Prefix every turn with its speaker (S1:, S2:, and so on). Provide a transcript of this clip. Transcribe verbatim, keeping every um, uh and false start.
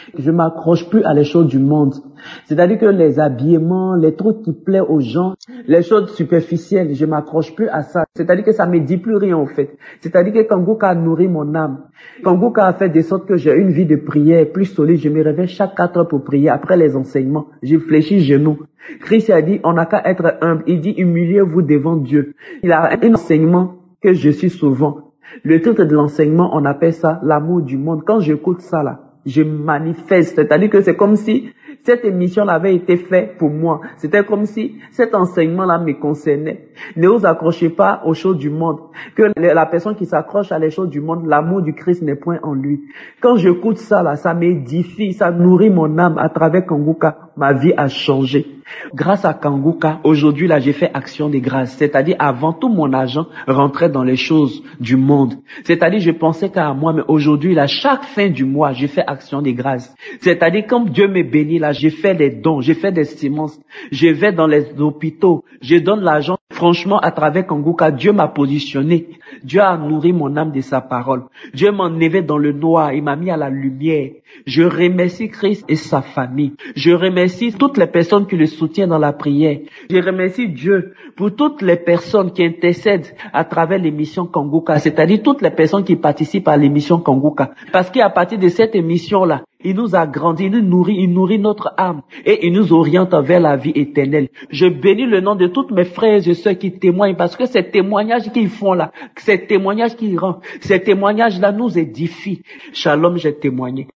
S1: Je m'accroche plus à les choses du monde. C'est-à-dire que les habillements, les trucs qui plaisent aux gens, les choses superficielles, je m'accroche plus à ça. C'est-à-dire que ça me dit plus rien en fait. C'est-à-dire que Kangouka a nourri mon âme. Kangouka a fait de sorte que j'ai une vie de prière plus solide. Je me réveille chaque quatre heures pour prier après les enseignements. Je fléchis genoux. Christ a dit, on n'a qu'à être humble. Il dit, humiliez-vous devant Dieu. Il a un enseignement que je suis souvent. Le titre de l'enseignement, on appelle ça l'amour du monde. Quand j'écoute ça là, je manifeste. C'est-à-dire que c'est comme si cette émission-là avait été faite pour moi. C'était comme si cet enseignement-là me concernait. Ne vous accrochez pas aux choses du monde. Que la personne qui s'accroche à les choses du monde, l'amour du Christ n'est point en lui. Quand j'écoute ça là, ça m'édifie, ça nourrit mon âme. À travers Kangouka, ma vie a changé. Grâce à Kangouka, aujourd'hui là, j'ai fait action de grâce. C'est-à-dire, avant tout mon argent rentrait dans les choses du monde. C'est-à-dire, je pensais qu'à moi, mais aujourd'hui là, chaque fin du mois, j'ai fait action de grâce. C'est-à-dire, quand Dieu me bénit là, j'ai fait des dons, j'ai fait des semences, je vais dans les hôpitaux, je donne l'argent. Franchement, à travers Kangouka, Dieu m'a positionné. Dieu a nourri mon âme de sa parole. Dieu m'a enlevé dans le noir, il m'a mis à la lumière. Je remercie Christ et sa famille. Je remercie toutes les personnes qui le soutiennent dans la prière. Je remercie Dieu pour toutes les personnes qui intercèdent à travers l'émission Kangouka, c'est-à-dire toutes les personnes qui participent à l'émission Kangouka. Parce qu'à partir de cette émission-là, il nous a grandi, il nous nourrit, il nourrit notre âme et il nous oriente vers la vie éternelle. Je bénis le nom de toutes mes frères et sœurs qui témoignent parce que ces témoignages qu'ils font là, ces témoignages qu'ils rendent, ces témoignages-là nous édifient. Shalom, j'ai témoigné.